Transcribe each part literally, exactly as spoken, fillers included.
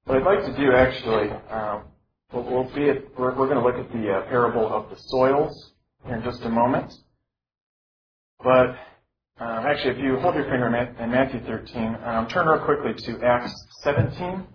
What I'd like to do, actually, um, we'll, we'll be at, we're, we're going to look at the uh, parable of the soils here in just a moment. But um, actually, if you hold your finger in Matthew thirteen, um, turn real quickly to Acts seventeen.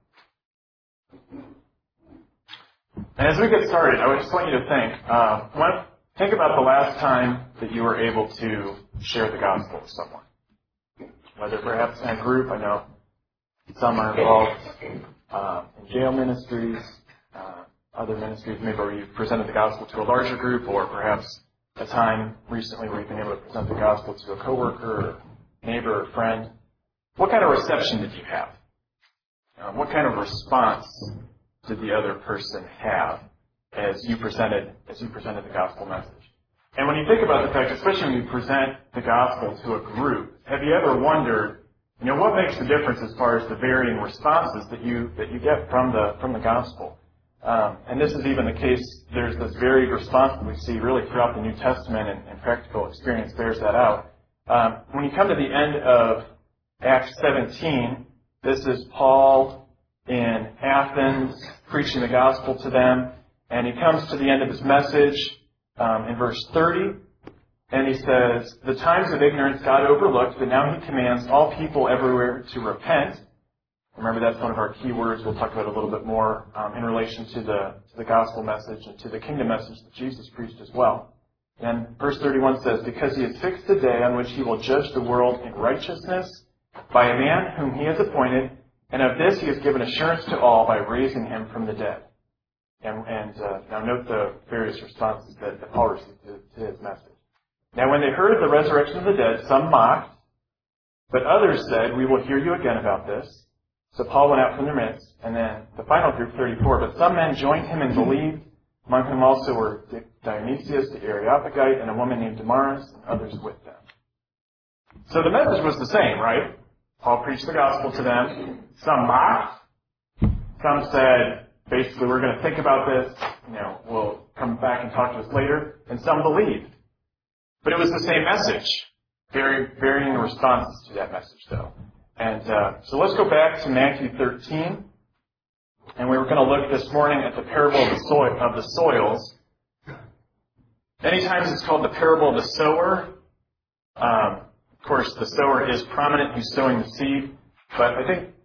And as we get started, I would just want you to think, uh, what, think about the last time that you were able to share the gospel with someone. Whether perhaps in a group, I know some are involved uh, in jail ministries, uh, other ministries, maybe where you've presented the gospel to a larger group, or perhaps a time recently where you've been able to present the gospel to a coworker, or neighbor, or friend. What kind of reception did you have? Um, what kind of response did the other person have as you presented as you presented the gospel message? And when you think about the fact, especially when you present the gospel to a group, have you ever wondered, you know, what makes the difference as far as the varying responses that you that you get from the from the gospel? Um, and this is even the case. There's this varied response that we see really throughout the New Testament, and, and practical experience bears that out. Um, when you come to the end of Acts seventeen, this is Paul in Athens preaching the gospel to them, and he comes to the end of his message um, in verse thirty. And he says, "The times of ignorance God overlooked, but now he commands all people everywhere to repent." Remember, that's one of our key words. We'll talk about it a little bit more um, in relation to the, to the gospel message and to the kingdom message that Jesus preached as well. And verse thirty-one says, "Because he has fixed a day on which he will judge the world in righteousness by a man whom he has appointed, and of this he has given assurance to all by raising him from the dead." And, and uh, now note the various responses that, that Paul received to, to his message. "Now when they heard of the resurrection of the dead, some mocked, but others said, 'We will hear you again about this.' So Paul went out from their midst." And then the final group, thirty-four, "But some men joined him and believed, among whom also were Dionysius the Areopagite and a woman named Damaris, and others with them." So the message was the same, right? Paul preached the gospel to them. Some mocked. Some said, basically, "We're going to think about this. You know, we'll come back and talk to us later." And some believed. But it was the same message. Very varying responses to that message, though. And uh, so let's go back to Matthew thirteen. And we were going to look this morning at the parable of the, soil, of the soils. Many times it's called the parable of the sower. Um, of course, the sower is prominent. He's sowing the seed. But I think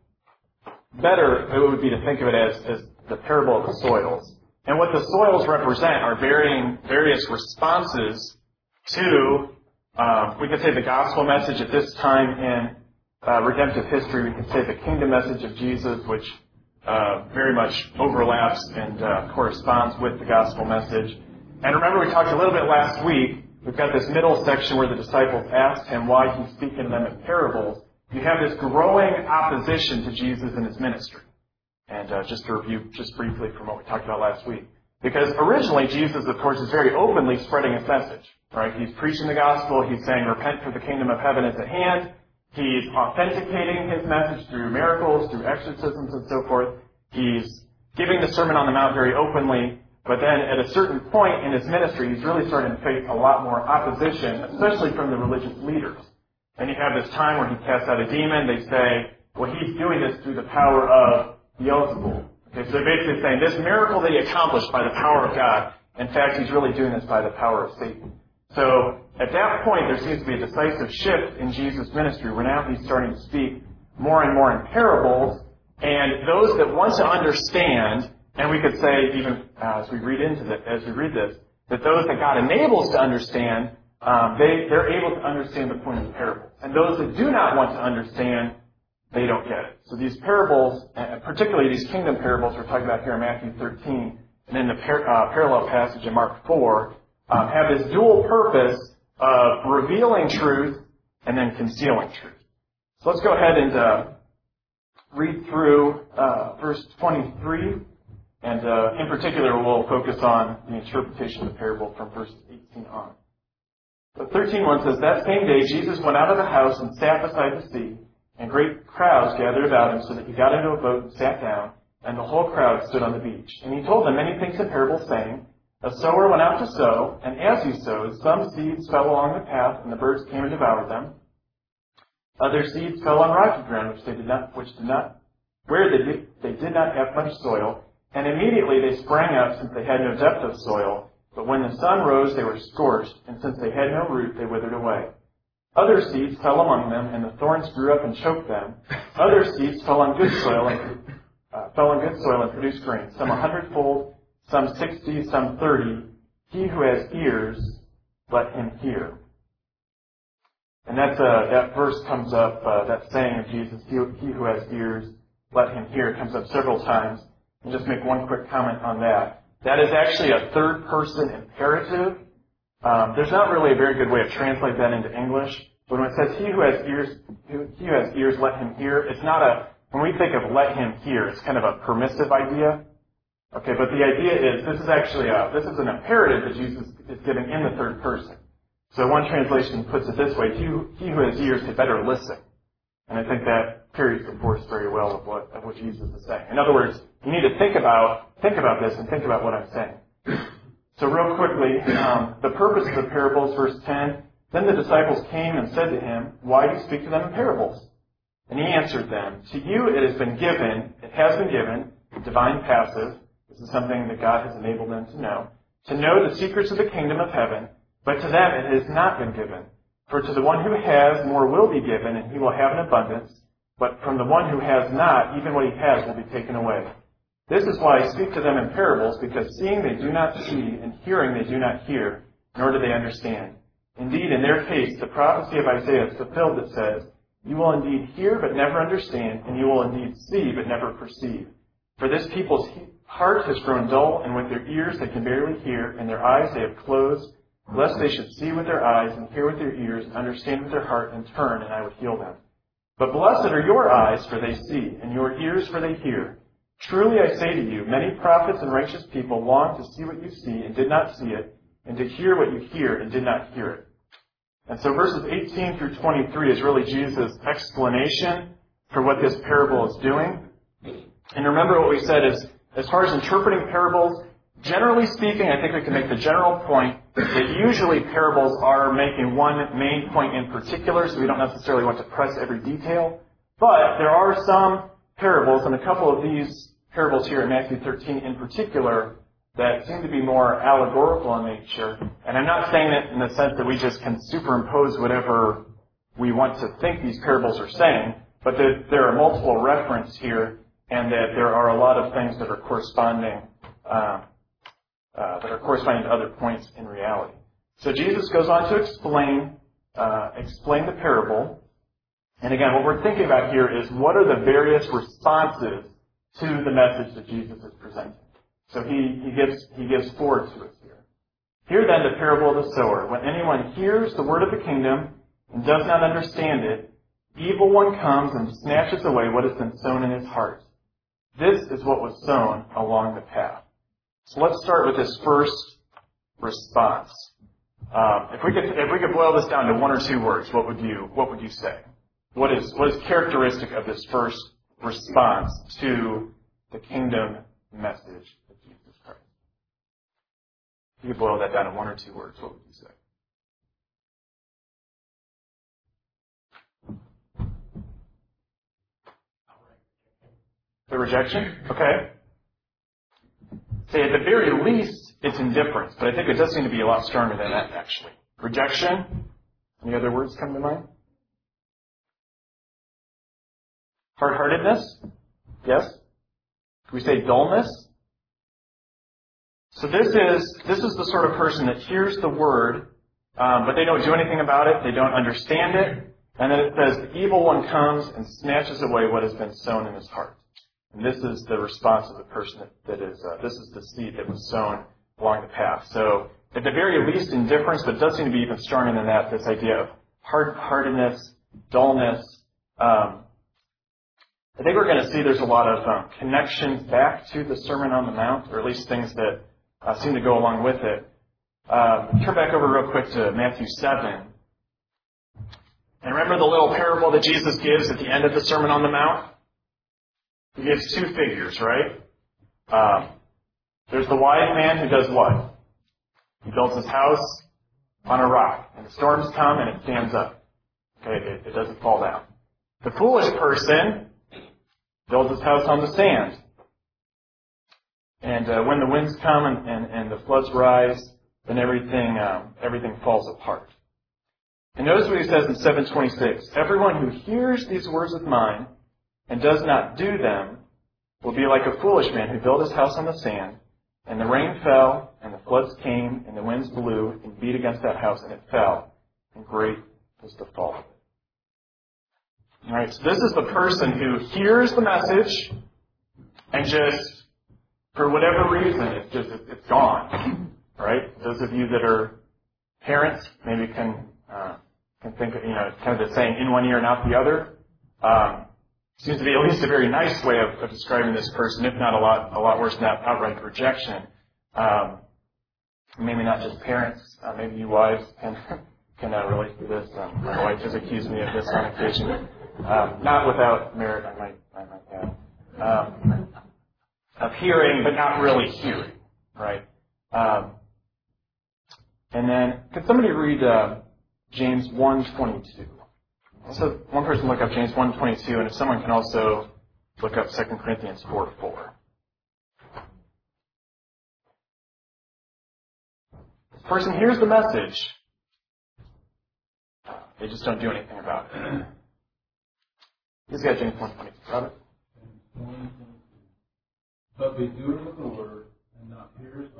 better it would be to think of it as, as the parable of the soils. And what the soils represent are varying various responses to, uh, we could say, the gospel message at this time in uh, redemptive history. We could say the kingdom message of Jesus, which uh, very much overlaps and uh, corresponds with the gospel message. And remember, we talked a little bit last week. We've got this middle section where the disciples asked him why he's speaking to them in parables. You have this growing opposition to Jesus and his ministry. And uh, just to review just briefly from what we talked about last week. Because originally, Jesus, of course, is very openly spreading his message. Right? He's preaching the gospel. He's saying, "Repent, for the kingdom of heaven is at hand." He's authenticating his message through miracles, through exorcisms, and so forth. He's giving the Sermon on the Mount very openly. But then at a certain point in his ministry, he's really starting to face a lot more opposition, especially from the religious leaders. And you have this time where he casts out a demon. They say, well, he's doing this through the power of Beelzebul. Okay, so they're basically saying this miracle that he accomplished by the power of God, in fact, he's really doing this by the power of Satan. So at that point, there seems to be a decisive shift in Jesus' ministry, where now he's starting to speak more and more in parables. And those that want to understand, and we could say even uh, as we read into this, as we read this, that those that God enables to understand, um, they they're able to understand the point of the parable. And those that do not want to understand, they don't get it. So these parables, uh, particularly these kingdom parables we're talking about here in Matthew thirteen, and in the par- uh, parallel passage in Mark four, um, have this dual purpose of revealing truth and then concealing truth. So let's go ahead and uh, read through uh, verse twenty-three, and uh, in particular we'll focus on the interpretation of the parable from verse eighteen on. The thirteen one says, "That same day Jesus went out of the house and sat beside the sea, and great crowds gathered about him, so that he got into a boat and sat down, and the whole crowd stood on the beach. And he told them many things in parables, saying, A sower went out to sow, and as he sowed, some seeds fell along the path, and the birds came and devoured them. Other seeds fell on rocky ground, which they did not, which did not, where they did, they did not have much soil, and immediately they sprang up, since they had no depth of soil. But when the sun rose, they were scorched, and since they had no root, they withered away. Other seeds fell among them, and the thorns grew up and choked them. Other seeds fell on good soil and uh, fell on good soil and produced grain, some a hundredfold, some sixty, some thirty. He who has ears, let him hear. And that's, uh, that verse comes up, uh, that saying of Jesus, he, he who has ears, let him hear, comes up several times. And just make one quick comment on that. That is actually a third-person imperative. Um, there's not really a very good way of translating that into English. But when it says, he who has ears, he who has ears, let him hear, it's not a, when we think of let him hear, it's kind of a permissive idea. Okay, but the idea is, this is actually a, this is an imperative that Jesus is giving in the third person. So one translation puts it this way, he, he who has ears had better listen. And I think that carries the force very well of what, of what Jesus is saying. In other words, you need to think about, think about this and think about what I'm saying. So real quickly, um, the purpose of the parables, verse ten, then the disciples came and said to him, why do you speak to them in parables? And he answered them, to you it has been given, it has been given, divine passive, this is something that God has enabled them to know, to know the secrets of the kingdom of heaven, but to them it has not been given. For to the one who has, more will be given, and he will have an abundance, but from the one who has not, even what he has will be taken away. This is why I speak to them in parables, because seeing they do not see, and hearing they do not hear, nor do they understand. Indeed, in their case, the prophecy of Isaiah is fulfilled that says, you will indeed hear, but never understand, and you will indeed see, but never perceive. For this people's heart has grown dull, and with their ears they can barely hear, and their eyes they have closed, lest they should see with their eyes, and hear with their ears, and understand with their heart, and turn, and I would heal them. But blessed are your eyes, for they see, and your ears, for they hear. Truly I say to you, many prophets and righteous people longed to see what you see, and did not see it, and to hear what you hear, and did not hear it. And so verses eighteen through twenty-three is really Jesus' explanation for what this parable is doing. And remember what we said is, as far as interpreting parables, generally speaking, I think we can make the general point that usually parables are making one main point in particular, so we don't necessarily want to press every detail. But there are some parables, and a couple of these parables here in Matthew thirteen in particular, that seem to be more allegorical in nature. And I'm not saying it in the sense that we just can superimpose whatever we want to think these parables are saying, but that there are multiple references here, and that there are a lot of things that are corresponding uh, uh, that are corresponding to other points in reality. So Jesus goes on to explain uh, explain the parable. And again, what we're thinking about here is what are the various responses to the message that Jesus is presenting. So he, he gives he gives four to us here. Hear then the parable of the sower. When anyone hears the word of the kingdom and does not understand it, evil one comes and snatches away what has been sown in his heart. This is what was sown along the path. So let's start with this first response. Um, if we could if we could boil this down to one or two words, what would you what would you say? What is what is characteristic of this first response to the kingdom message of Jesus Christ? If you could boil that down to one or two words, what would you say? The rejection? Okay. Say at the very least, it's indifference, but I think it does seem to be a lot stronger than that, actually. Rejection? Any other words come to mind? Hard-heartedness? Yes? Can we say dullness? So this is this is the sort of person that hears the word, um, but they don't do anything about it. They don't understand it. And then it says, the evil one comes and snatches away what has been sown in his heart. And this is the response of the person that, that is, uh, this is the seed that was sown along the path. So at the very least, indifference, but it does seem to be even stronger than that, this idea of hard-heartedness, dullness. Um, I think we're going to see there's a lot of um, connections back to the Sermon on the Mount, or at least things that uh, seem to go along with it. Um, turn back over real quick to Matthew seven. And remember the little parable that Jesus gives at the end of the Sermon on the Mount? He gives two figures, right? Um, there's the wise man who does what? He builds his house on a rock, and the storms come and it stands up. Okay, it, it doesn't fall down. The foolish person builds his house on the sand. And uh, when the winds come and, and, and the floods rise, then everything um, everything falls apart. And notice what he says in seven twenty-six. Everyone who hears these words of mine and does not do them will be like a foolish man who built his house on the sand, and the rain fell, and the floods came, and the winds blew and beat against that house, and it fell, and great was the fall of it. All right, so this is the person who hears the message and just, for whatever reason, it's just it's gone. Right? Those of you that are parents maybe can uh, can think of, you know, kind of the saying, in one ear and out the other. Um, seems to be at least a very nice way of, of describing this person, if not a lot a lot worse than that, outright rejection. Um, maybe not just parents, uh, maybe you wives can can uh, relate to this. Um, my wife has accused me of this on occasion. Um, not without merit, I might I might add. Um, of hearing, but not really hearing, right? Um, and then, could somebody read uh, James one twenty-two? So one person look up James one twenty-two, and if someone can also look up Second Corinthians four four. This person hears the message. They just don't do anything about it. He's got James one twenty-two. Robert? But be doers of the word and not hearers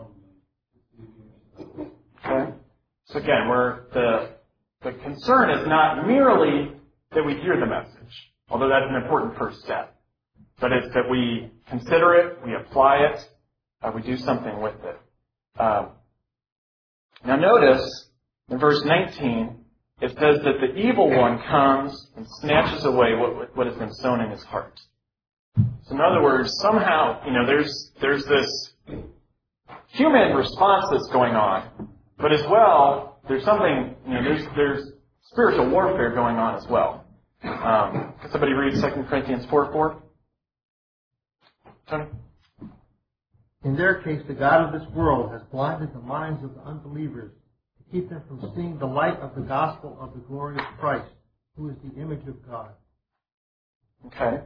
only. Okay. So again, we're the the concern is not merely that we hear the message, although that's an important first step, but it's that we consider it, we apply it, uh, we do something with it. Um, now notice in verse nineteen, it says that the evil one comes and snatches away what what has been sown in his heart. So in other words, somehow, you know, there's there's this human response that's going on, but as well, there's something, you know, there's there's spiritual warfare going on as well. Um, can somebody read Second Corinthians four four? Tony? In their case, the God of this world has blinded the minds of the unbelievers to keep them from seeing the light of the gospel of the glory of Christ, who is the image of God. Okay.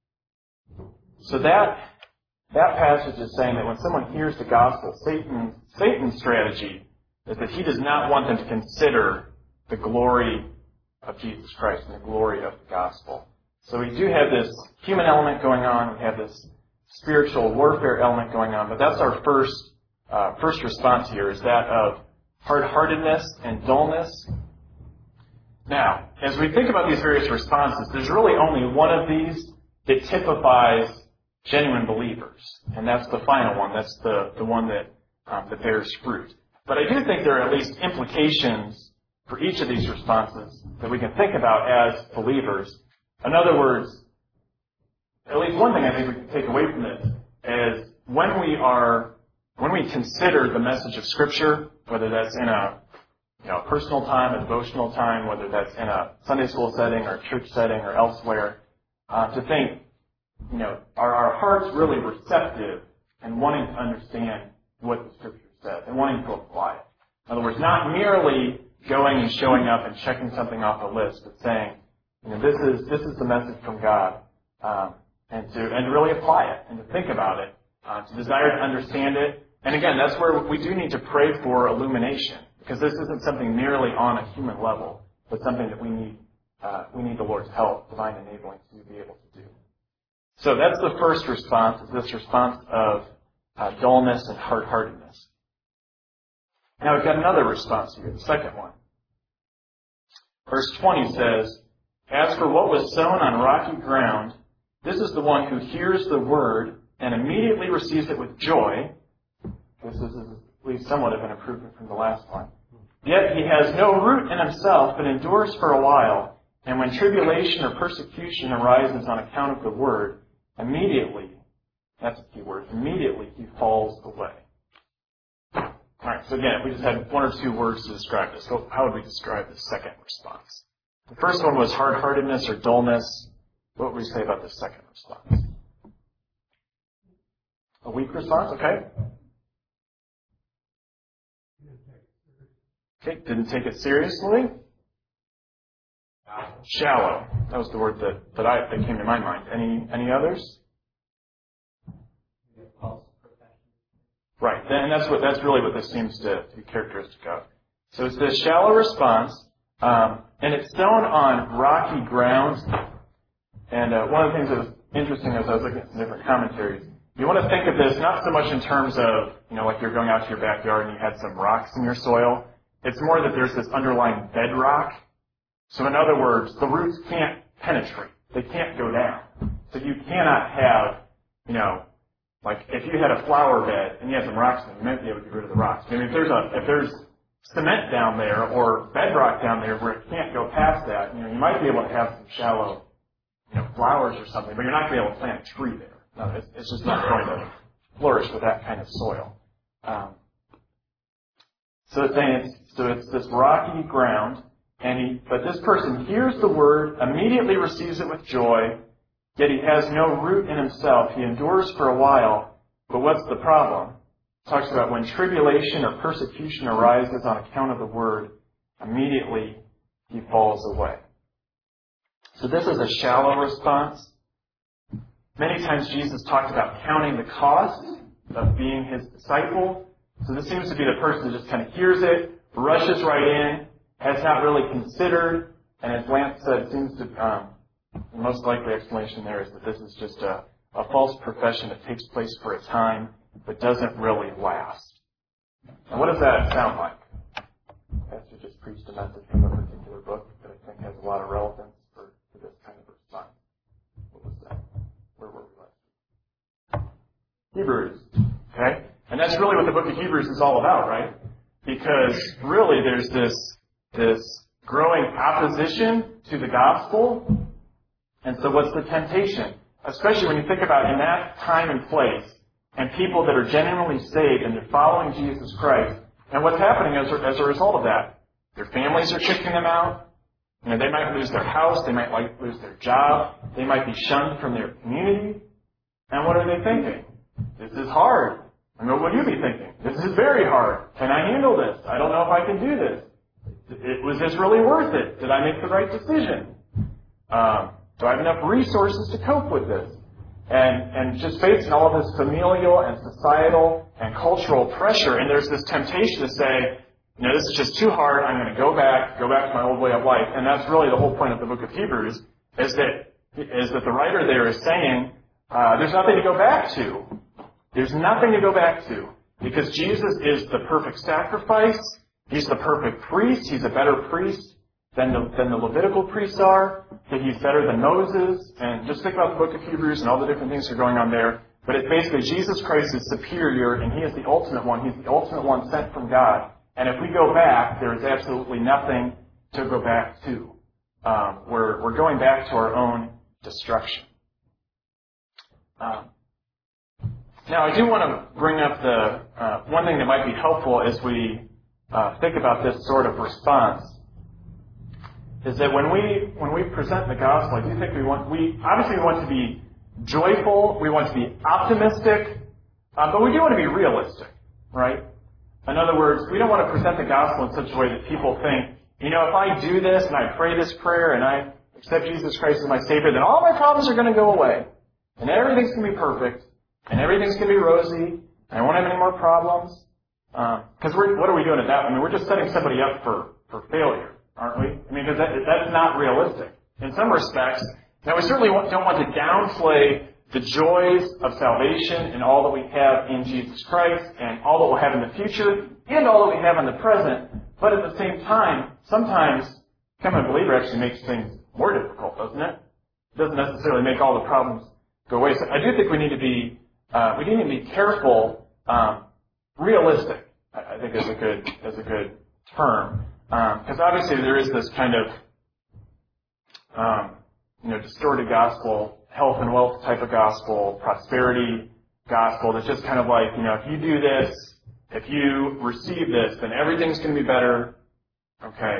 So that that passage is saying that when someone hears the gospel, Satan, Satan's strategy is that he does not want them to consider the glory of Jesus Christ and the glory of the gospel. So we do have this human element going on, we have this spiritual warfare element going on, but that's our first uh, first response here, is that of hard-heartedness and dullness. Now, as we think about these various responses, there's really only one of these that typifies genuine believers, and that's the final one. That's the, the one that, um, that bears fruit. But I do think there are at least implications for each of these responses that we can think about as believers. In other words, at least one thing I think we can take away from this is when we are, when we consider the message of Scripture, whether that's in a you know, personal time, a devotional time, whether that's in a Sunday school setting or church setting or elsewhere, uh, to think, you know, are our hearts really receptive and wanting to understand what the Scripture says and wanting to apply it? In other words, not merely going and showing up and checking something off a list, but saying, you know, this is this is the message from God, um, and to and to really apply it and to think about it, uh, to desire to understand it. And again, that's where we do need to pray for illumination, because this isn't something merely on a human level, but something that we need uh, we need the Lord's help, divine enabling, to be able to do. So that's the first response, is this response of uh, dullness and hard-heartedness. Now we've got another response here, the second one. Verse twenty says, "As for what was sown on rocky ground, this is the one who hears the word and immediately receives it with joy." This is at least somewhat of an improvement from the last one. "Yet he has no root in himself, but endures for a while. And when tribulation or persecution arises on account of the word, immediately," that's a key word, immediately he falls away. All right, so again, if we just had one or two words to describe this, how would we describe the second response? The first one was hard-heartedness or dullness. What would we say about the second response? A weak response, okay. Okay, didn't take it seriously. Shallow. That was the word that, that I that came to my mind. Any any others? Right, and that's what that's really what this seems to, to be characteristic of. So it's this shallow response, um, and it's sown on rocky ground. And uh, one of the things that was interesting as I was looking at some different commentaries, you want to think of this not so much in terms of, you know, like you're going out to your backyard and you had some rocks in your soil. It's more that there's this underlying bedrock. So in other words, the roots can't penetrate. They can't go down. So you cannot have, you know, like if you had a flower bed and you had some rocks in it, you might be able to get rid of the rocks. I mean, if there's a if there's cement down there or bedrock down there where it can't go past that, you know, you might be able to have some shallow, you know, flowers or something, but you're not going to be able to plant a tree there. No, it's, it's just not going to flourish with that kind of soil. Um, so it's saying it's, so it's this rocky ground, and he, but this person hears the word, immediately receives it with joy. Yet he has no root in himself. He endures for a while, but what's the problem? It talks about when tribulation or persecution arises on account of the word, immediately he falls away. So this is a shallow response. Many times Jesus talked about counting the cost of being his disciple. So this seems to be the person who just kind of hears it, rushes right in, has not really considered, and as Lance said, seems to... Um, The most likely explanation there is that this is just a, a false profession that takes place for a time, but doesn't really last. And what does that sound like? Pastor just preached a message from a particular book that I think has a lot of relevance for, for this kind of response. What was that? Where were we last? Hebrews. Okay? And that's really what the book of Hebrews is all about, right? Because really there's this, this growing opposition to the gospel. And so what's the temptation? Especially when you think about in that time and place, and people that are genuinely saved and they're following Jesus Christ, and what's happening as a, as a result of that? Their families are kicking them out. You know, they might lose their house. They might like lose their job. They might be shunned from their community. And what are they thinking? This is hard. I mean, what would you be thinking? This is very hard. Can I handle this? I don't know if I can do this. It, was this really worth it? Did I make the right decision? Um, Do I have enough resources to cope with this? And and just facing all of this familial and societal and cultural pressure, and there's this temptation to say, you know, this is just too hard, I'm going to go back, go back to my old way of life. And that's really the whole point of the book of Hebrews, is that is that the writer there is saying, uh, there's nothing to go back to. There's nothing to go back to. Because Jesus is the perfect sacrifice. He's the perfect priest. He's a better priest than the, than the Levitical priests are, that he's better than Moses, and just think about the book of Hebrews and all the different things that are going on there. But it's basically Jesus Christ is superior, and he is the ultimate one. He's the ultimate one sent from God. And if we go back, there is absolutely nothing to go back to. Um, we're, we're going back to our own destruction. Um, now, I do want to bring up the uh, one thing that might be helpful as we uh, think about this sort of response. Is that when we when we present the gospel, I do think we want we obviously we want to be joyful, we want to be optimistic, uh, but we do want to be realistic, right? In other words, we don't want to present the gospel in such a way that people think, you know, if I do this and I pray this prayer and I accept Jesus Christ as my Savior, then all my problems are going to go away, and everything's going to be perfect, and everything's going to be rosy, and I won't have any more problems. Because uh, we're what are we doing at that? I mean, we're just setting somebody up for for failure. Aren't we? I mean, because that, that's not realistic. In some respects, now we certainly don't want to downplay the joys of salvation and all that we have in Jesus Christ and all that we'll have in the future and all that we have in the present. But at the same time, sometimes becoming a believer actually makes things more difficult, doesn't it? It doesn't necessarily make all the problems go away. So I do think we need to be, uh, we need to be careful, um, realistic, I, I think is a good, is a good term. Because um, obviously there is this kind of, um, you know, distorted gospel, health and wealth type of gospel, prosperity gospel that's just kind of like, you know, if you do this, if you receive this, then everything's going to be better. Okay.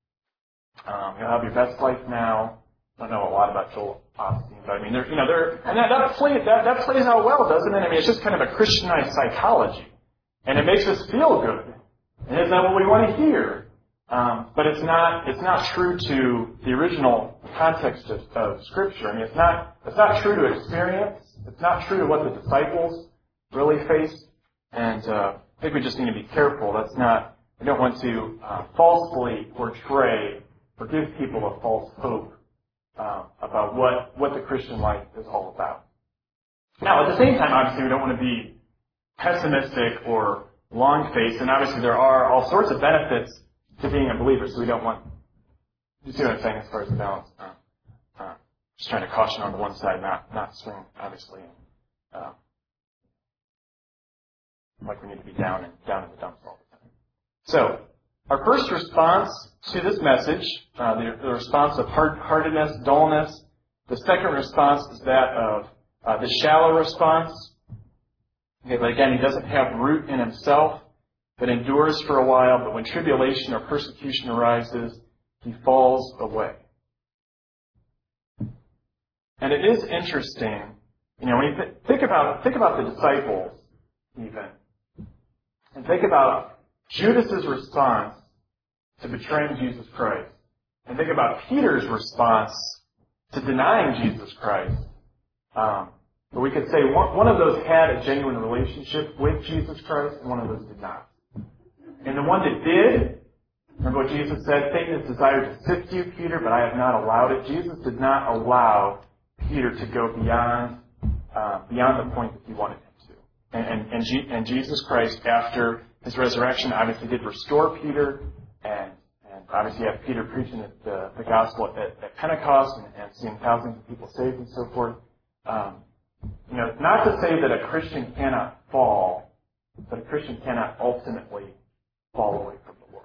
Um, you'll have your best life now. I don't know a lot about Joel Osteen, but I mean, there, you know, there, and that, that, play, that, that plays out well, doesn't it? I mean, it's just kind of a Christianized psychology. And it makes us feel good. And isn't that what we want to hear? Um, but it's not it's not true to the original context of, of Scripture. I mean, it's not it's not true to experience. It's not true to what the disciples really faced. And uh, I think we just need to be careful. That's not. We don't want to uh, falsely portray or give people a false hope uh, about what what the Christian life is all about. Now, at the same time, obviously, we don't want to be pessimistic or long-faced. And obviously, there are all sorts of benefits to being a believer, so we don't want, you see what I'm saying as far as the balance? Uh, uh, just trying to caution on the one side, not not swing, obviously, uh, like we need to be down and down in the dumps all the time. So, our first response to this message, uh, the, the response of hard-heartedness, dullness. The second response is that of uh, the shallow response. Okay, but again, he doesn't have root in himself, but endures for a while, but when tribulation or persecution arises, he falls away. And it is interesting, you know, when you th- think about think about the disciples, even, and think about Judas's response to betraying Jesus Christ, and think about Peter's response to denying Jesus Christ. Um, but we could say one, one of those had a genuine relationship with Jesus Christ, and one of those did not. And the one that did, remember what Jesus said, Satan has desired to sift you, Peter, but I have not allowed it. Jesus did not allow Peter to go beyond uh, beyond the point that he wanted him to. And, and, and, G, and Jesus Christ, after his resurrection, obviously did restore Peter, and, and obviously had Peter preaching the, the gospel at, at Pentecost and, and seeing thousands of people saved and so forth. Um, you know, not to say that a Christian cannot fall, but a Christian cannot ultimately fall away from the Lord.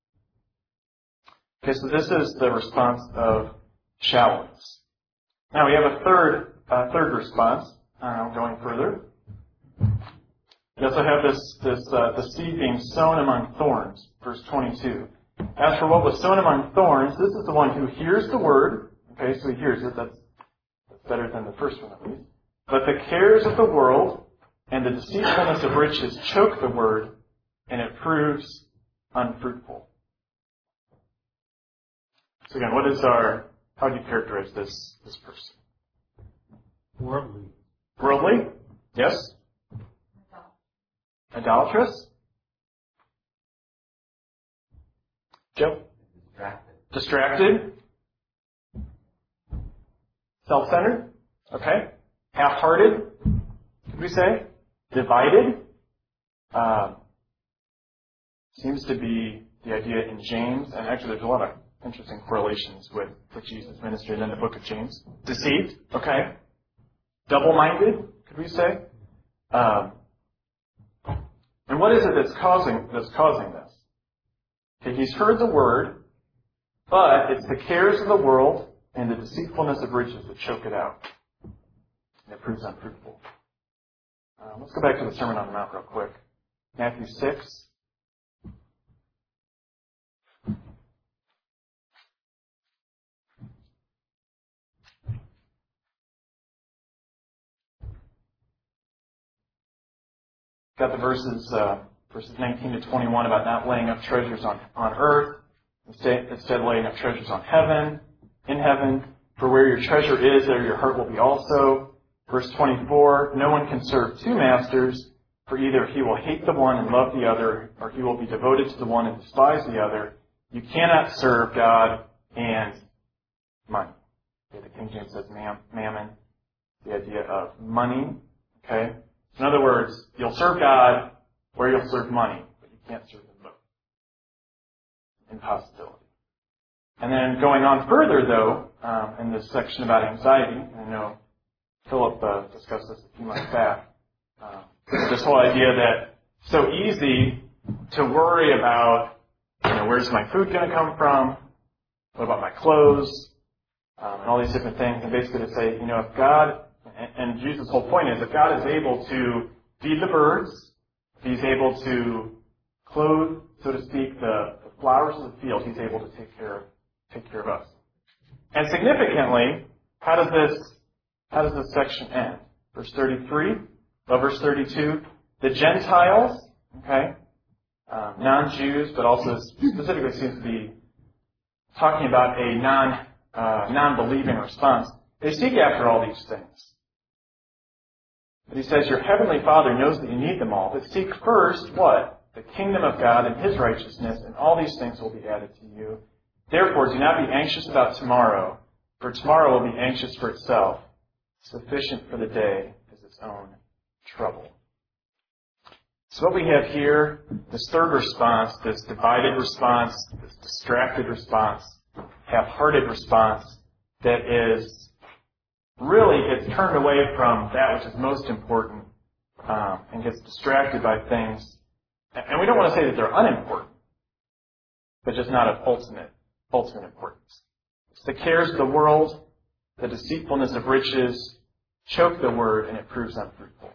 Okay, so this is the response of shallowness. Now we have a third, uh, third response. Uh, going further, we also have this, this, uh, the seed being sown among thorns. Verse twenty-two. As for what was sown among thorns, this is the one who hears the word. Okay, so he hears it. That's, that's better than the first one, at least. But the cares of the world and the deceitfulness of riches choke the word, and it proves unfruitful. So again, what is our, how do you characterize this, this person? Worldly. Worldly? Yes? Idolatrous? Joe? Distracted. Distracted? Self-centered? Okay. Half-hearted? Could we say? Divided? Uh, seems to be the idea in James, and actually there's a lot of interesting correlations with, with Jesus' ministry in the book of James. Deceived? Okay. Double-minded? Could we say? Um, and what is it that's causing that's causing this? Okay, he's heard the word, but it's the cares of the world and the deceitfulness of riches that choke it out. And it proves unfruitful. Uh, let's go back to the Sermon on the Mount real quick. Matthew six. Got the verses, uh, verses nineteen to twenty-one about not laying up treasures on, on earth, instead, instead laying up treasures on heaven, in heaven. For where your treasure is, there your heart will be also. Verse twenty-four, no one can serve two masters, for either he will hate the one and love the other, or he will be devoted to the one and despise the other. You cannot serve God and money. Okay, the King James says mam- mammon, the idea of money. Okay. In other words, you'll serve God or you'll serve money, but you can't serve them both. Impossibility. And then going on further, though, um, in this section about anxiety, I know Philip uh, discussed this a few months back, uh, this whole idea that it's so easy to worry about, you know, where's my food going to come from? What about my clothes? Um, and all these different things. And basically to say, you know, if God, and Jesus' whole point is, if God is able to feed the birds, if He's able to clothe, so to speak, the, the flowers of the field, He's able to take care of, take care of us. And significantly, how does this, how does this section end? Verse thirty-three, well, verse thirty-two, the Gentiles, okay, um, non-Jews, but also specifically seems to be talking about a non, uh, non-believing response. They seek after all these things. But he says, your heavenly Father knows that you need them all, but seek first what? The kingdom of God and His righteousness, and all these things will be added to you. Therefore, do not be anxious about tomorrow, for tomorrow will be anxious for itself. Sufficient for the day is its own trouble. So what we have here, this third response, this divided response, this distracted response, half-hearted response, that is really gets turned away from that which is most important um, and gets distracted by things. And we don't want to say that they're unimportant, but just not of ultimate, ultimate importance. It's the cares of the world, the deceitfulness of riches, choke the word, and it proves unfruitful.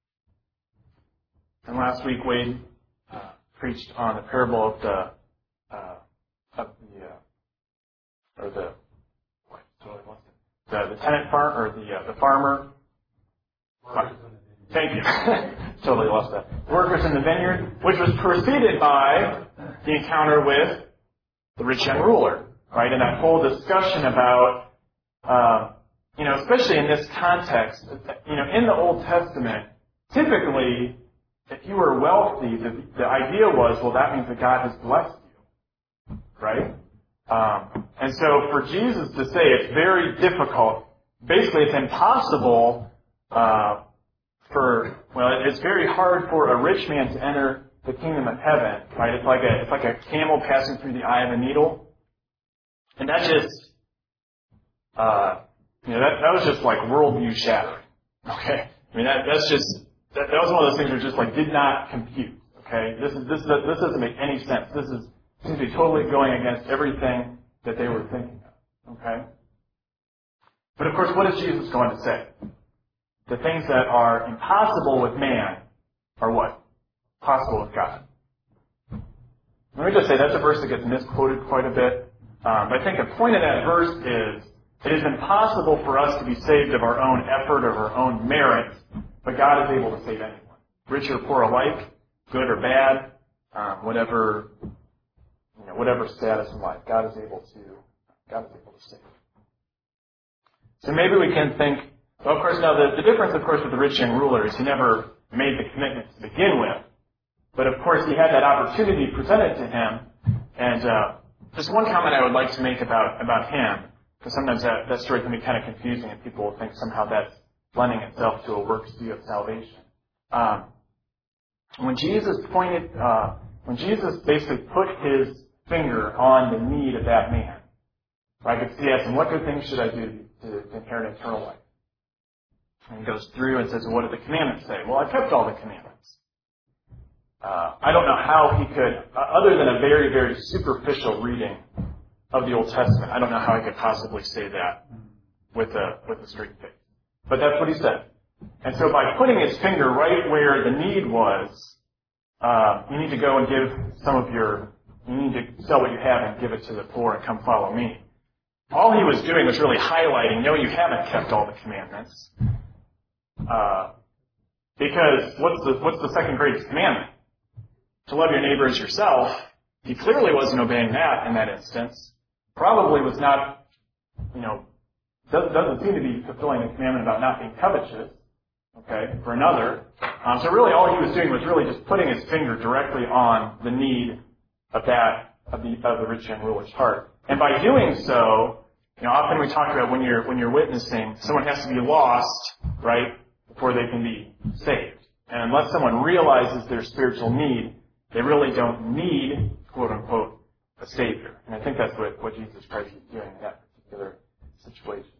And last week, Wade uh, preached on the parable of the, uh, of the, uh, or the, what, totally lost it. The, the tenant farm, or the, uh, the farmer. Thank you. Totally lost that. Workers in the vineyard, which was preceded by the encounter with the rich young ruler, right? And that whole discussion about, uh, you know, especially in this context, you know, in the Old Testament, typically, if you were wealthy, the, the idea was, well, that means that God has blessed you, right? Um, and so for Jesus to say it's very difficult, basically it's impossible uh, for, well, it's very hard for a rich man to enter the kingdom of heaven, right? It's like a, it's like a camel passing through the eye of a needle. And that just, uh, you know, that, that was just like worldview shattering, okay? I mean, that, that's just, that, that was one of those things that just like did not compute, okay? This is, this, this doesn't make any sense. This is, seems to be totally going against everything that they were thinking of, okay? But of course, what is Jesus going to say? The things that are impossible with man are what? Possible with God. Let me just say, that's a verse that gets misquoted quite a bit. Um, but I think the point of that verse is, it is impossible for us to be saved of our own effort, of our own merit, but God is able to save anyone. Rich or poor alike, good or bad, um, whatever, you know, whatever status in life, God is able to, God is able to save. So maybe we can think, well, of course, now the, the difference, of course, with the rich young ruler is he never made the commitment to begin with. But of course, he had that opportunity presented to him. And uh, just one comment I would like to make about, about him, because sometimes that, that story can be kind of confusing and people will think somehow that's lending itself to a works view of salvation. Um, when Jesus pointed, uh, when Jesus basically put his finger on the need of that man, right? Because he asked him, what good things should I do to, to inherit eternal life? And he goes through and says, well, what did the commandments say? Well, I kept all the commandments. Uh, I don't know how he could, uh, other than a very, very superficial reading of the Old Testament, I don't know how he could possibly say that with a, with a straight face. But that's what he said. And so by putting his finger right where the need was, uh, you need to go and give some of your, you need to sell what you have and give it to the poor and come follow me. All he was doing was really highlighting, no, you haven't kept all the commandments. Uh, because what's the, what's the second greatest commandment? To love your neighbor as yourself. He clearly wasn't obeying that in that instance. Probably was not, you know, doesn't, doesn't seem to be fulfilling the commandment about not being covetous, okay, for another. Um, so really all he was doing was really just putting his finger directly on the need of that, of the, of the rich young ruler's heart. And by doing so, you know, often we talk about when you're, when you're witnessing, someone has to be lost, right, before they can be saved. And unless someone realizes their spiritual need, they really don't need, quote unquote, a Savior. And I think that's what, what Jesus Christ is doing in that particular situation.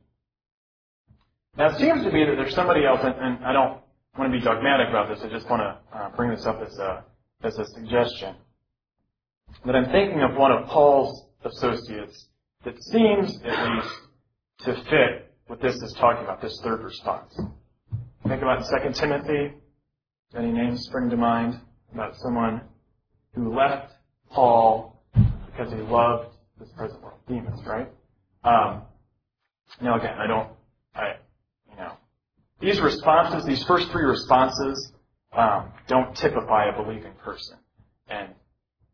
Now it seems to be that there's somebody else, and, and I don't want to be dogmatic about this, I just want to uh, bring this up as a, as a suggestion. That I'm thinking of one of Paul's associates that seems, at least, to fit what this is talking about, this third response. Think about Second Timothy. Any names spring to mind about someone who left Paul because he loved this present world, Demas, right? Um, now again, I don't, I, you know, these responses, these first three responses, um, don't typify a believing person. And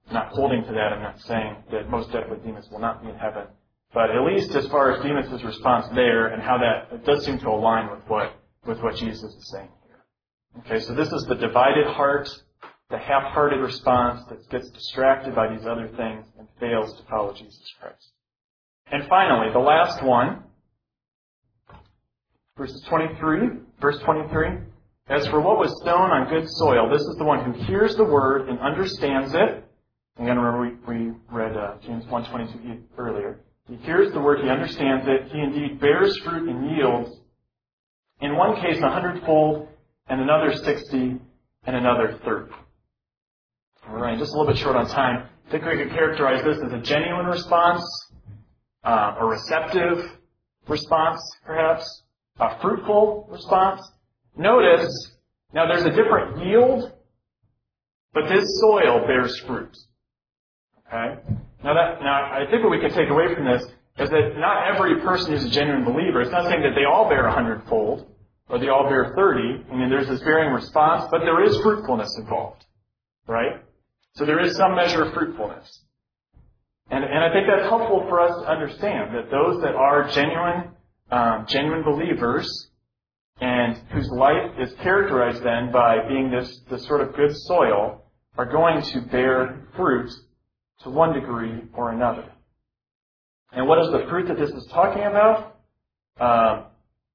I'm not holding to that. I'm not saying that most definitely Demas will not be in heaven. But at least as far as Demas' response there and how that it does seem to align with what, with what Jesus is saying here. Okay, so this is the divided heart, the half-hearted response that gets distracted by these other things and fails to follow Jesus Christ. And finally, the last one, verses twenty-three, verse twenty-three. As for what was sown on good soil, this is the one who hears the word and understands it. Again, remember we, we read uh, James one twenty-two earlier. He hears the word, he understands it. He indeed bears fruit and yields, in one case a hundredfold, and another sixty, and another thirty. We're running just a little bit short on time. I think we could characterize this as a genuine response, uh, a receptive response, perhaps, a fruitful response. Notice, now there's a different yield, but this soil bears fruit. Okay? Now, that, now, I think what we can take away from this is that not every person is a genuine believer. It's not saying that they all bear a hundredfold, or they all bear thirty. I mean, there's this varying response, but there is fruitfulness involved. Right? So there is some measure of fruitfulness. And, and I think that's helpful for us to understand that those that are genuine, um, genuine believers, and whose life is characterized then by being this, this sort of good soil, are going to bear fruit to one degree or another. And what is the fruit that this is talking about? Um,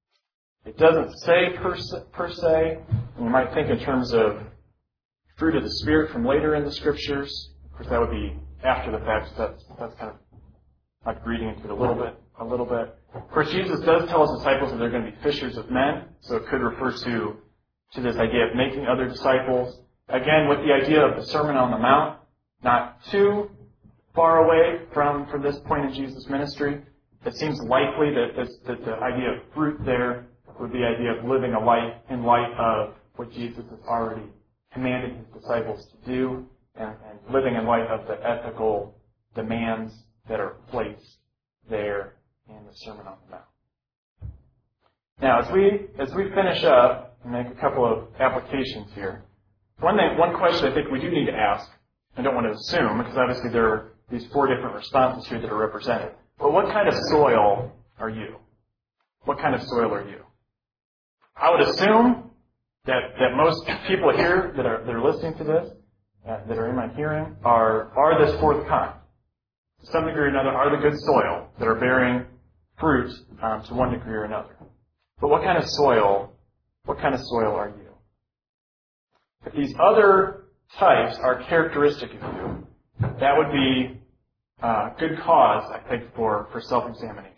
it doesn't say per se, per se. You might think in terms of fruit of the Spirit from later in the Scriptures. Of course, that would be after the fact. So that's, that's kind of like reading into it a little bit. A little bit. Of course, Jesus does tell his disciples that they're going to be fishers of men. So it could refer to, to this idea of making other disciples. Again, with the idea of the Sermon on the Mount, not too far away from, from this point in Jesus' ministry. It seems likely that, this, that the idea of fruit there would be the idea of living a life in light of what Jesus has already commanded his disciples to do, and, and living in light of the ethical demands that are placed there in the Sermon on the Mount. Now, as we as we finish up and make a couple of applications here, one thing, one question I think we do need to ask, I don't want to assume, because obviously there are these four different responses here that are represented. But what kind of soil are you? What kind of soil are you? I would assume that, that most people here that are that are listening to this, uh, that are in my hearing, are are this fourth kind. To some degree or another, are the good soil that are bearing fruit um, to one degree or another. But what kind of soil? What kind of soil are you? If these other types are characteristic of you, that would be uh, good cause, I think, for, for self-examination.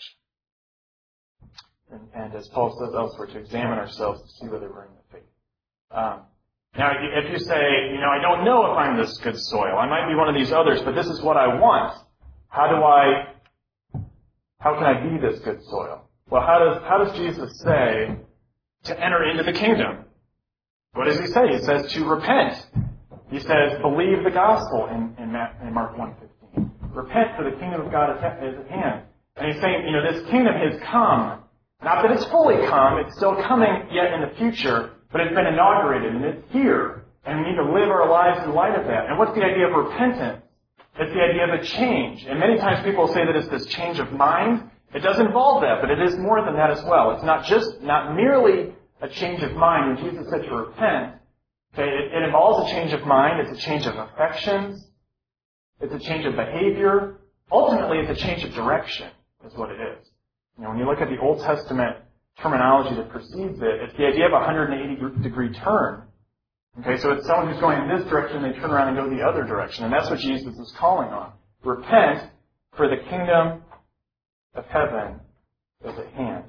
And, and as Paul says elsewhere, to examine ourselves to see whether we're in the faith. Um, now, if you say, you know, I don't know if I'm this good soil, I might be one of these others, but this is what I want. How do I, how can I be this good soil? Well, how does, how does Jesus say to enter into the kingdom? What does he say? He says to repent. He says, believe the gospel in, in, Mark one fifteen. Repent, for the kingdom of God is at hand. And he's saying, you know, this kingdom has come. Not that it's fully come, it's still coming yet in the future, but it's been inaugurated and it's here. And we need to live our lives in light of that. And what's the idea of repentance? It's the idea of a change. And many times people say that it's this change of mind. It does involve that, but it is more than that as well. It's not just, not merely a change of mind. When Jesus said to repent, okay, it, it involves a change of mind. It's a change of affections. It's a change of behavior. Ultimately, it's a change of direction, is what it is. You know, when you look at the Old Testament terminology that precedes it, it's the idea of a one hundred eighty degree turn. Okay, so it's someone who's going in this direction, they turn around and go the other direction. And that's what Jesus is calling on. Repent, for the kingdom of heaven is at hand.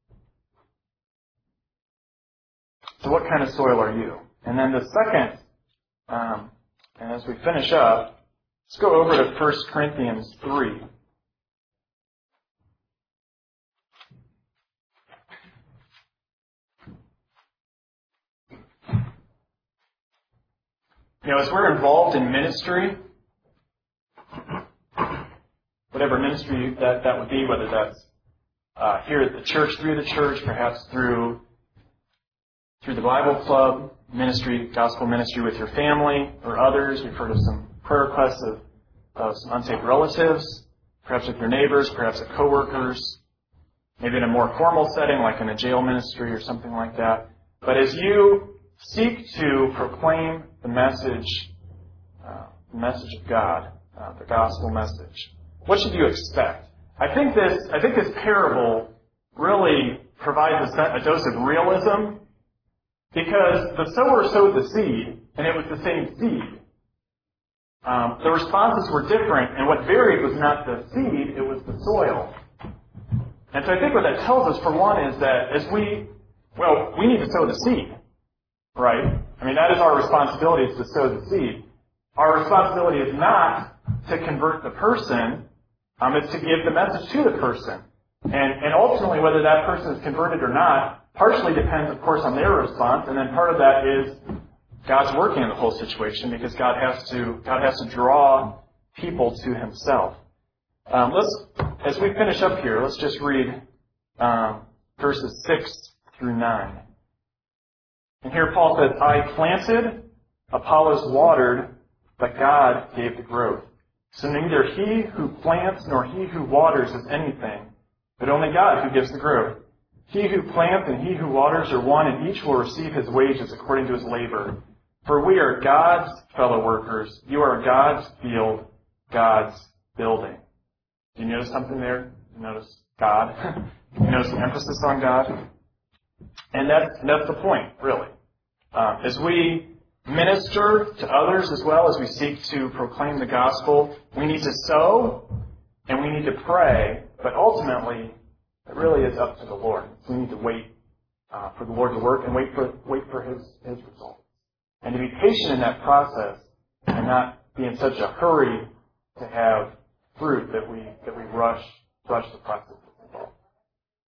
So what kind of soil are you? And then the second, um, and as we finish up, let's go over to First Corinthians three. You know, as we're involved in ministry, whatever ministry that, that would be, whether that's uh, here at the church, through the church, perhaps through through the Bible Club, ministry, gospel ministry with your family or others. We've heard of some prayer requests of, of some unsaved relatives, perhaps with your neighbors, perhaps with coworkers, maybe in a more formal setting like in a jail ministry or something like that. But as you seek to proclaim the message, uh, the message of God, uh, the gospel message, what should you expect? I think this, I think this parable really provides a, a dose of realism, because the sower sowed the seed, and it was the same seed. Um, the responses were different, and what varied was not the seed, it was the soil. And so I think what that tells us, for one, is that as we, well, we need to sow the seed, right? I mean, that is our responsibility, is to sow the seed. Our responsibility is not to convert the person, um, it's to give the message to the person. And, and ultimately, whether that person is converted or not, partially depends, of course, on their response, and then part of that is God's working in the whole situation, because God has to God has to draw people to Himself. Um, let's, as we finish up here, let's just read um, verses six through nine. And here Paul says, "I planted, Apollos watered, but God gave the growth. So neither he who plants nor he who waters is anything, but only God who gives the growth. He who plants and he who waters are one, and each will receive his wages according to his labor. For we are God's fellow workers. You are God's field, God's building." Do you notice something there? You notice God? You notice the emphasis on God? And that's, that's the point, really. Um, as we minister to others as well, as we seek to proclaim the gospel, we need to sow and we need to pray, but ultimately, it really is up to the Lord. We need to wait uh, for the Lord to work and wait for wait for His His results, and to be patient in that process, and not be in such a hurry to have fruit that we that we rush rush the process.